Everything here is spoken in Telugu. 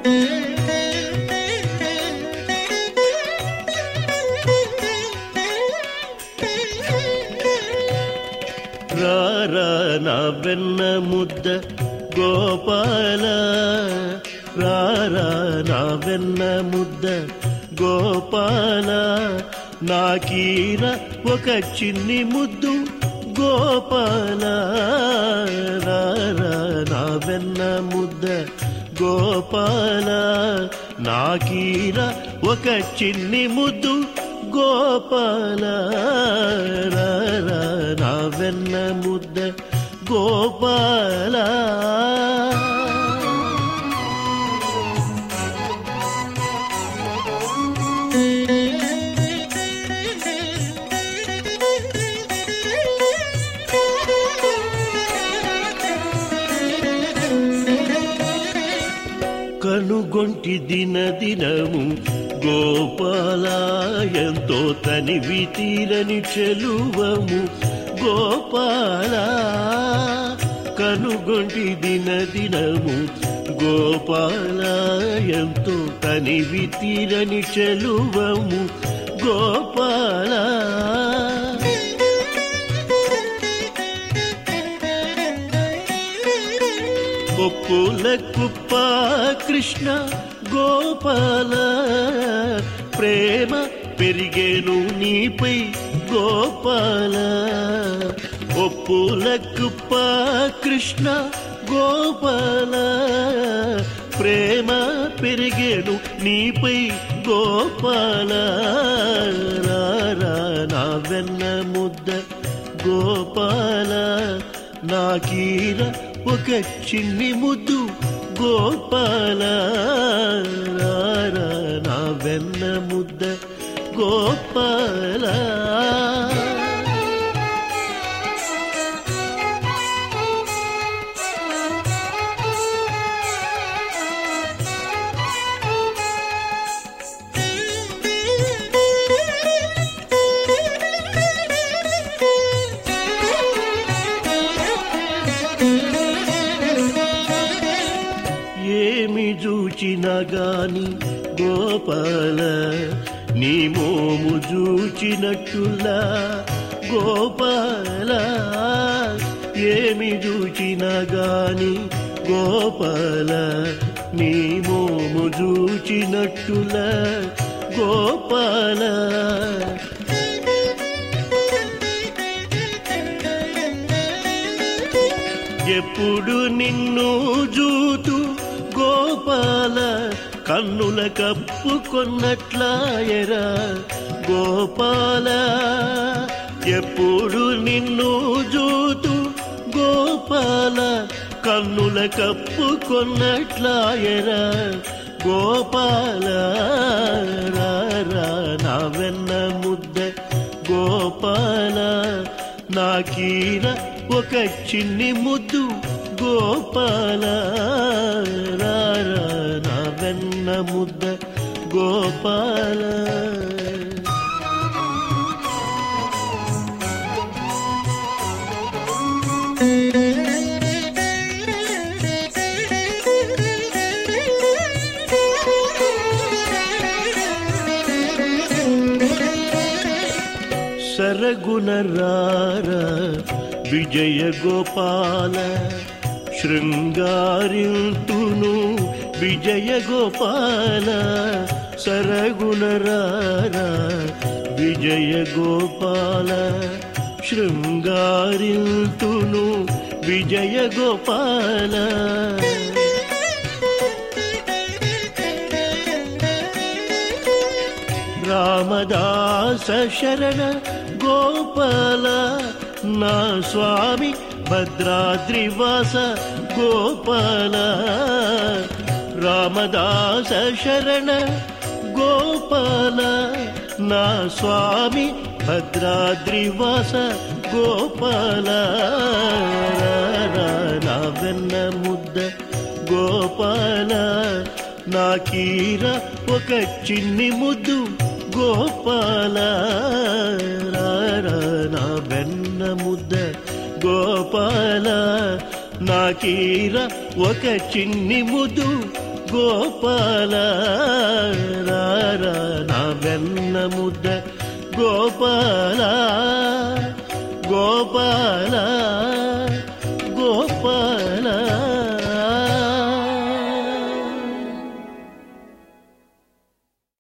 రారా నా వెన్న ముద్ద గోపాల, రారా నా వెన్న ముద్ద గోపాల, నాకీర ఒక చిన్ని ముద్దు గోపాల, రారా నా వెన్న ముద్ద గోపాల, నాకీర ఒక చిన్ని ముద్దు గోపాల, రారా నా వెన్న ముద్ద గోపాల. కనుగొంటి దిన దినము గోపాల, ఎంతో తనివి తీరని చెలువము గోపాల, కనుగొంటి దిన దినము గోపాల, ఎంతో తనివి తీరని చెలువము గోపాల. ఒప్పుల కుప్ప కృష్ణ గోపాల, ప్రేమ పెరిగేను నీపై గోపాల, ఒప్పుల కుప్ప కృష్ణ గోపాల, ప్రేమ పెరిగేను నీపై గోపాల, రారా నా వెన్న ముద్ద గోపాల, నాకీర ఒక చిన్ని ముద్దు గోపాల, రారా నా వెన్న ముద్ద గోపాల. ఏమి చూచినా గాని గోపాల, నీ మోము చూచినట్టులా గోపాల, ఏమి చూచినా గాని గోపాల, నీ మోము చూచినట్టులా గోపాల. ఎప్పుడు నిన్ను జూతు గోపాల, కన్నుల కప్పుకొన్నట్లాయరా గోపాల, ఎప్పుడు నిన్ను జూతు గోపాల, కన్నుల కప్పుకొన్నట్లాయరా గోపాల, రారా నా వెన్న ముద్ద గోపాల, నాకీర ఒక చిన్ని ముద్దు గోపాల, రారా నా వెన్న ముద్ద గోపాల. సరగుణ రారా విజయ గోపాల, శృంగారింతును విజయ గోపాల, సరగుణ రారా విజయ గోపాల, శృంగారింతును విజయ గోపాల. రామదాస శరణ గోపాల, నా స్వామి భద్రాద్రివాస గోపాల, రామదాస శరణ గోపాల, నా స్వామి భద్రాద్రివాస గోపాల, నా వెన్న ముద్ద గోపాల, నాకీర ఒక చిన్ని ముద్దు గోపాల, నా వెన్న ముద్ద గోపాల, నాకీర ఒక చిన్ని ముద్దు గోపాల రారా నా వెన్న ముద్ద గోపాల గోపాల